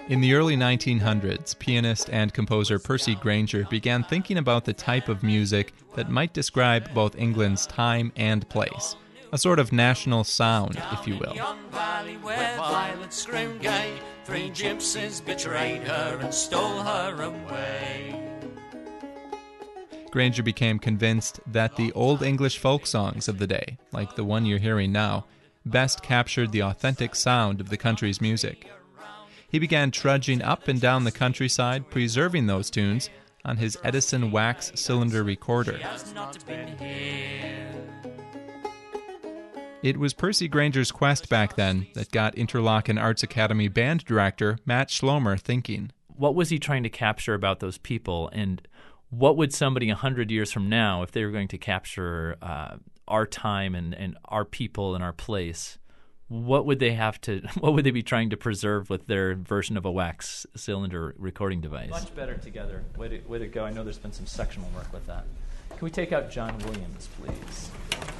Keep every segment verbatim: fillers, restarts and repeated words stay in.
In the early nineteen hundreds, pianist and composer Percy Grainger began thinking about the type of music that might describe both England's time and place. A sort of national sound, if you will. Three gypsies betrayed her and stole her away. Grainger became convinced that the old English folk songs of the day, like the one you're hearing now, best captured the authentic sound of the country's music. He began trudging up and down the countryside, preserving those tunes on his Edison wax cylinder recorder. It was Percy Grainger's quest back then that got Interlochen Arts Academy band director Matt Schlomer thinking. What was he trying to capture about those people, and what would somebody a hundred years from now, if they were going to capture uh, our time and, and our people and our place, what would they have to? What would they be trying to preserve with their version of a wax cylinder recording device? Much better together. Way to, way to go. I know there's been some sectional work with that. Can we take out John Williams, please?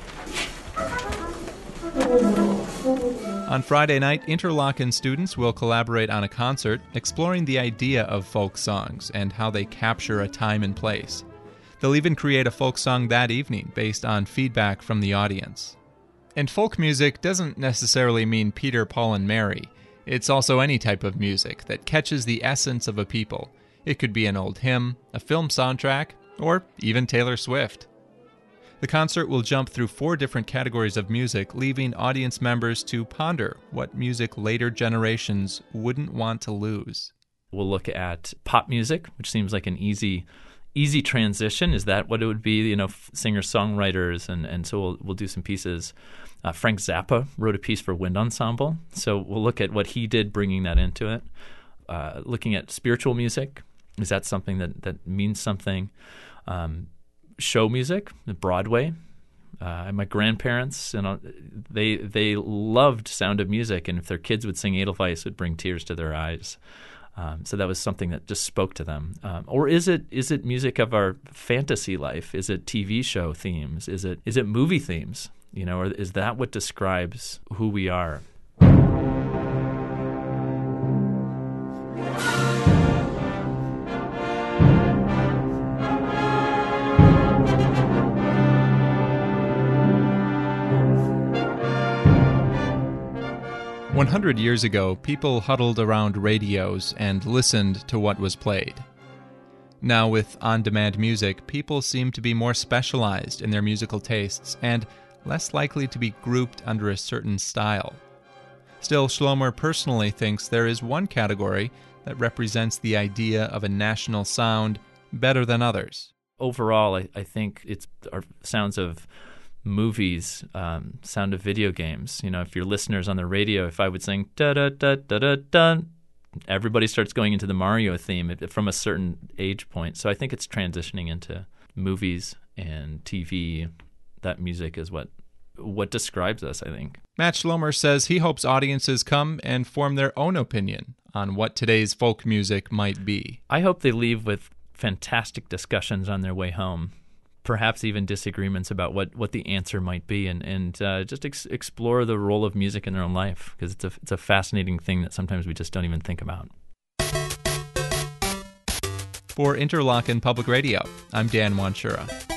On Friday night, Interlochen students will collaborate on a concert exploring the idea of folk songs and how they capture a time and place. They'll even create a folk song that evening based on feedback from the audience. And folk music doesn't necessarily mean Peter, Paul, and Mary. It's also any type of music that catches the essence of a people. It could be an old hymn, a film soundtrack, or even Taylor Swift. The concert will jump through four different categories of music, leaving audience members to ponder what music later generations wouldn't want to lose. We'll look at pop music, which seems like an easy easy transition. Is that what it would be? You know, singer-songwriters, and, and so we'll, we'll do some pieces. Uh, Frank Zappa wrote a piece for Wind Ensemble, so we'll look at what he did bringing that into it. Uh, looking at spiritual music, is that something that, that means something? Um, show music, Broadway. Uh, my grandparents, you know, they they loved Sound of Music, and if their kids would sing Edelweiss, it would bring tears to their eyes. Um, so that was something that just spoke to them. Um, or is it is it music of our fantasy life? Is it T V show themes? Is it is it movie themes? You know, or is that what describes who we are? one hundred years ago, people huddled around radios and listened to what was played. Now, with on-demand music, people seem to be more specialized in their musical tastes and less likely to be grouped under a certain style. Still, Schlomer personally thinks there is one category that represents the idea of a national sound better than others. Overall, I, I think it's our sounds of movies, um, sound of video games. You know, if your listeners on the radio, if I would sing da da da da da da, everybody starts going into the Mario theme from a certain age point. So I think it's transitioning into movies and T V. That music is what what describes us, I think. Matt Schlomer says he hopes audiences come and form their own opinion on what today's folk music might be. I hope they leave with fantastic discussions on their way home. Perhaps even disagreements about what, what the answer might be, and, and uh, just ex- explore the role of music in their own life, because it's a, it's a fascinating thing that sometimes we just don't even think about. For Interlochen Public Radio, I'm Dan Wanchura.